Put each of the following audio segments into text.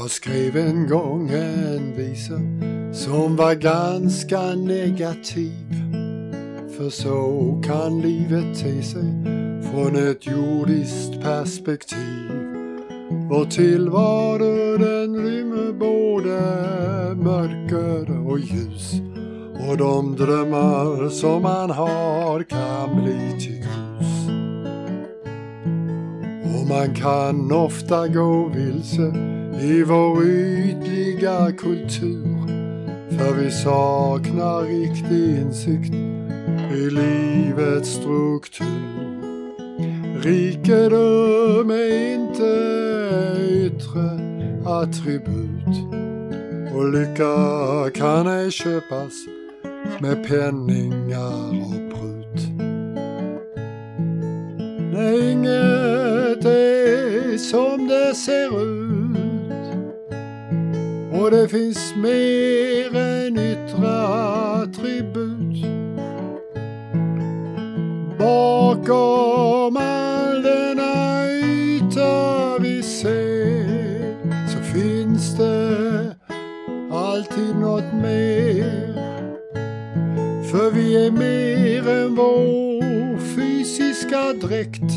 Jag skrev en gång en visa som var ganska negativ. För så kan livet te sig från ett jordiskt perspektiv. Vår tillvaro den rymmer både mörker och ljus. Och de drömmar som man har kan bli till grus. Och man kan ofta gå vilse i vår ytliga kultur. För vi saknar riktig insikt i livets struktur. Rikedom är inte yttre attribut. Och lycka kan ej köpas med penningar och prut. Nej, inget är som det ser ut. Och det finns mer än yttre attribut. Bakom all denna yta vi ser så finns det alltid något mer. För vi är mer än vår fysiska dräkt.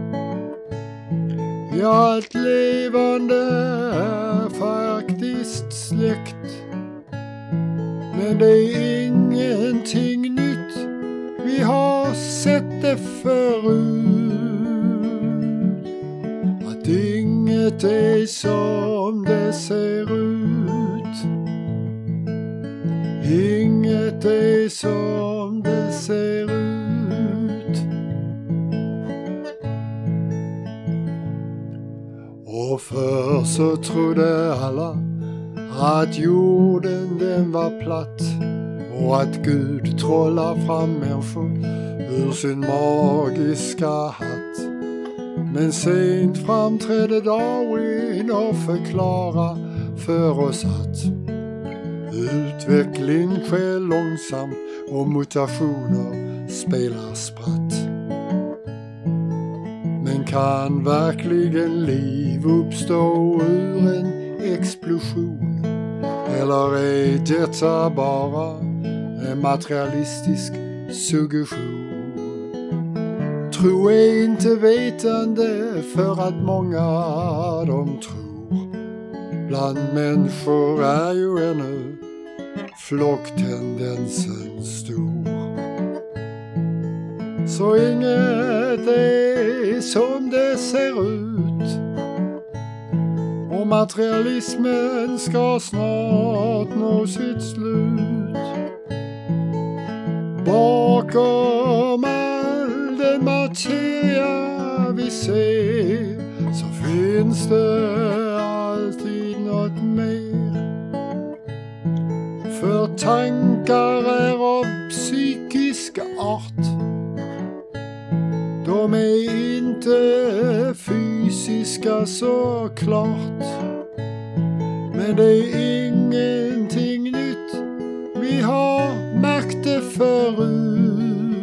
Ja, allt levande är faktiskt släkt. Men det är ingenting nytt. Vi har sett det förut. Att inget är som det ser ut. Inget är som det ser ut. Och förr så trodde alla att jorden den var platt. Och att Gud trollar fram människor ur sin magiska hatt. Men sent framträdde Darwin och förklara för oss att utveckling sker långsamt och mutationer spelar spratt. Men kan verkligen liv uppstå ur en explosion? Eller är detta bara en materialistisk suggestion? Tro är inte vetande för att många de tror. Bland människor är ju ännu flocktendensen stor. Så inget är som det ser ut. Och materialismen ska snart nå sitt slut. Bakom all den materia vi ser så finns det alltid något mer. För tankar är av psykisk art. De är inte fysiska så klart. Men det är ingenting nytt. Vi har märkt det förut.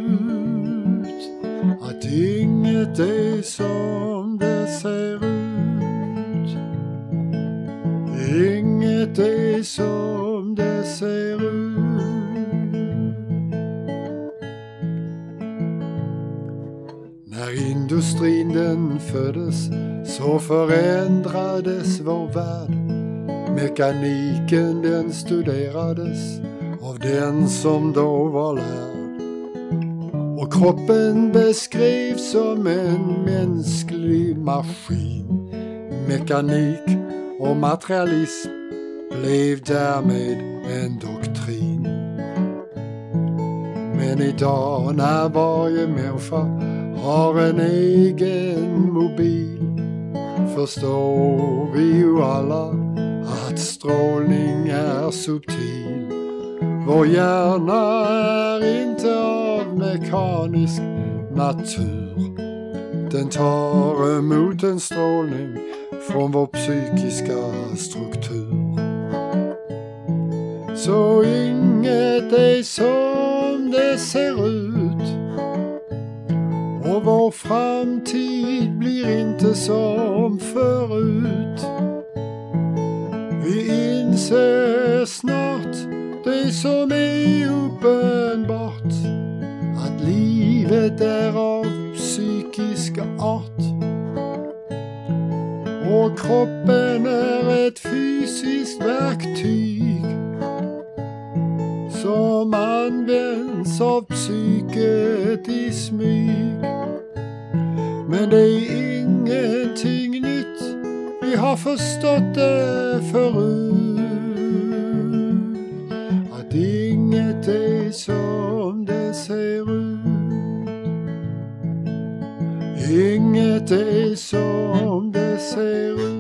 Att inget är som det ser ut. Inget är som det ser ut. När industrin den föddes så förändrades vår värld. Mekaniken den studerades av den som då var lärd. Och kroppen beskrevs som en mänsklig maskin. Mekanik och materialism blev därmed en doktrin. Men idag när varje människa har en egen mobil förstår vi ju alla att strålning är subtil. Vår hjärna är inte av mekanisk natur. Den tar emot en strålning från vår psykiska struktur. Så inget är som det ser ut. Och vår framtid blir inte som förut. Vi inser snart det som är uppenbart, att livet är av psykisk art. Och kroppen är ett fysiskt verktyg som används av psyket i smyg. Men det är ingenting nytt, vi har förstått det förut, att inget är som det ser ut. Inget är som det ser ut.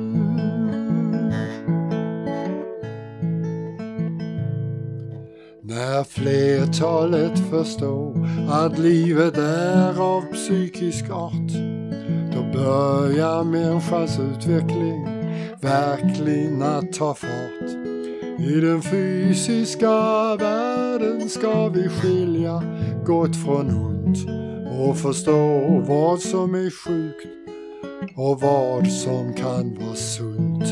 När flertalet förstår att livet är av psykisk art, då börjar människans utveckling verkligen att ta fart. I den fysiska världen ska vi skilja gott från ont och förstå vad som är sjukt och vad som kan vara sunt.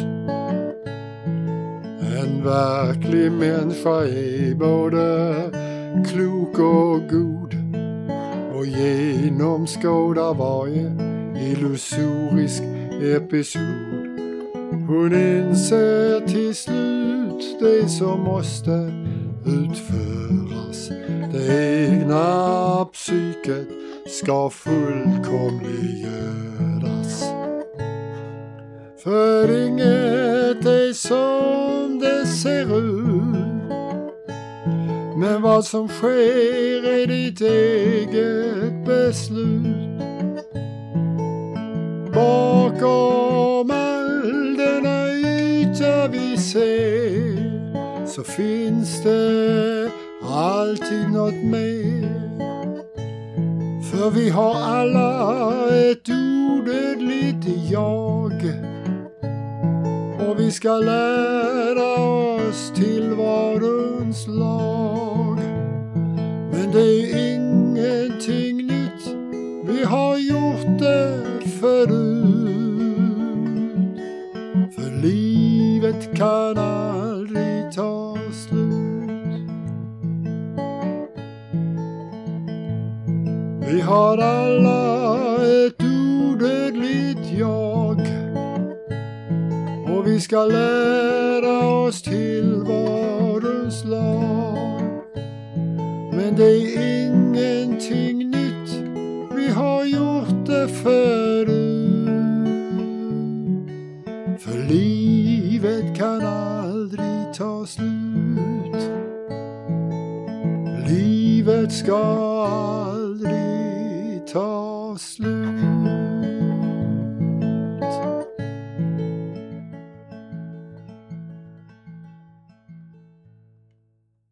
En verklig människa är både klok och god och genomskådar varje illusorisk episod. Hon inser till slut det som måste utföras. Det egna psyket ska fullkomliggöras. För inget är som det ser ut, men vad som sker är ditt eget beslut. Bakom all denna yta vi ser så finns det alltid något mer. För vi har alla ett odödligt jag, och vi ska lära oss tillvarons lag. Men det är ingenting nytt, vi har gjort det förut. För livet kan aldrig ta slut. Vi har alla ett odödligt jag, och vi ska lära oss tillvarons lag. Men det är ingenting nytt, vi har gjort det förut. För livet kan aldrig ta slut. Livet ska aldrig ta slut.